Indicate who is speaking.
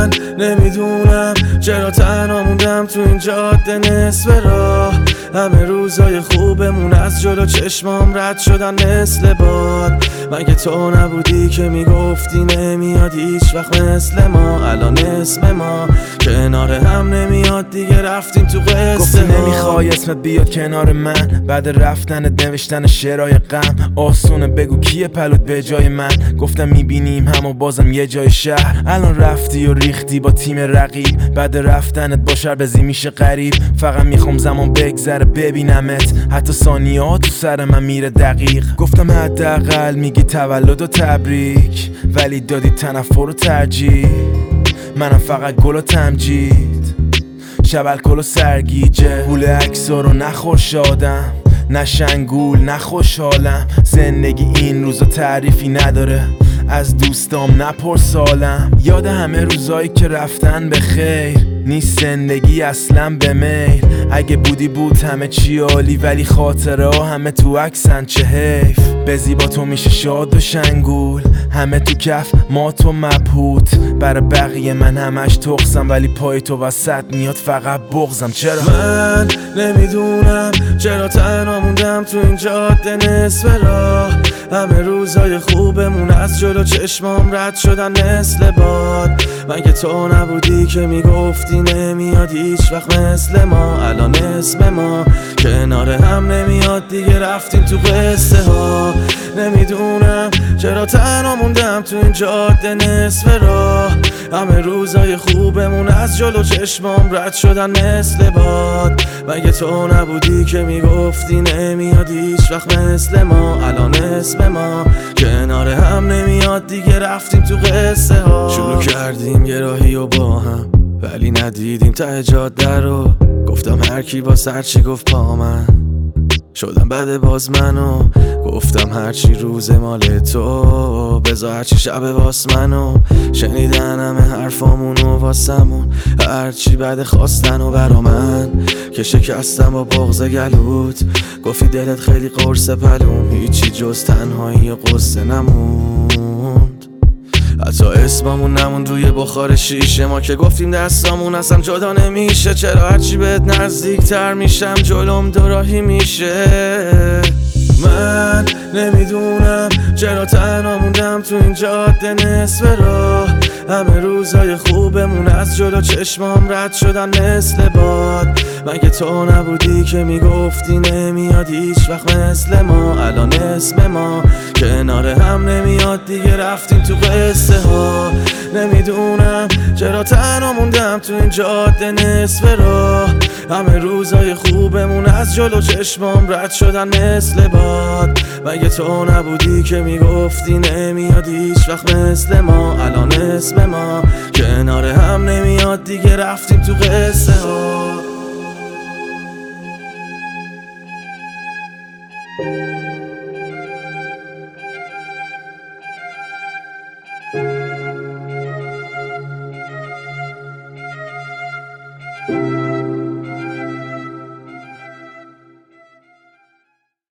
Speaker 1: من نمیدونم چرا تنها موندم تو این جاده نصف راه. همه روزای خوبمون از جلو چشمام رد شدن مثل باد. مگه تو نبودی که میگفتی نمیاد هیچ وقت مثل ما؟ الان اسم ما کنار هم نمیاد دیگه، رفتیم تو قصه.
Speaker 2: گفتی نمیخوای اسمت بیاد کنار من، بعد رفتنت نوشتن شعرهای غم. آسونه بگو کیه پلوت به جای من؟ گفتم میبینیم هم و بازم یه جای شهر. الان رفتی و ریختی با تیم رقیب، بعد رفتنت با شربزی میشه غریب. فقط میخوام زمان بگذره ببینمت، حتی ثانیه‌ها تو سر من میره دقیق. گفتم حداقل میگی تولد و تبریک، ولی دادی تنفر و ترجیح. منم فقط گل و تمجید، شب الکل و سرگیجه. گول عکسا رو نخور شادم، نه شنگول نه خوشحالم. زندگی این روزا تعریفی نداره، از دوستام نپرسالم. یاد همه روزایی که رفتن به خیر، نیست زندگی اصلا به میل. اگه بودی بود همه چی عالی، ولی خاطره ها همه تو عکسن، چه حیف. به زیبا تو میشه شاد و شنگول، همه تو کف ما تو مبهوت. برای بقیه من همش تخصم، ولی پای تو وسط میاد فقط بغزم. چرا
Speaker 1: من نمیدونم چرا تنها موندم تو این جاده نصف راه. همه روزای خوبمون از جلو چشمام رد شدن مثل باد. مگه تو نبودی که میگفتی نمیاد هیچ وقت مثل ما؟ الان اسم ما کنار هم نمیاد دیگه، رفتیم تو قصه ها. نمیدونم چرا تنها موندم تو این جاده نصف راه. همه روزای خوبمون از جلو چشمام رد شدن مثل باد. مگه تو نبودی که میگفتی نمیاد هیچ وقت مثل ما؟ الان اسم ما کنار هم نمیاد دیگه، رفتیم تو قصه ها. شروع کردیم یه راهی و با هم، ولی ندیدیم ته جاده رو. گفتم هر کی با سر چی گفت پا من، شدم بعد باز منو. گفتم هرچی روز مال تو، بذار هرچی شب واس منو. شنیدن همه حرفامونو واسمون، هرچی بعد خواستن و برا من که شکستم با بغض گلوت. گفتی دلت خیلی قرص پلوم، هیچی جز تنهایی و قصه نموند. حتی اسممون نموند روی بخار شیشه ما که گفتیم دستامون اصلا جدا نمیشه. چرا هرچی بهت نزدیک تر میشم جلوم دوراهی میشه؟ من نمیدونم چرا تنها موندم تو این جاده نصف راه. همه روزای خوبمون از جلو چشمام رد شدن مثل باد. مگه تو نبودی که میگفتی نمیاد هیچ وقت مثل ما؟ الان اسم ما کنار هم نمیاد دیگه، رفتیم تو قصه ها. نمیدونم چرا تنها موندم تو این جاده نصف راه. همه روزای خوبمون از جلو چشمام رد شدن مثل باد. مگه تو نبودی که میگفتی نمیاد هیچ وقت مثل ما؟ الان اسم ما کنار هم نمیاد دیگه، رفتیم تو قصه ها.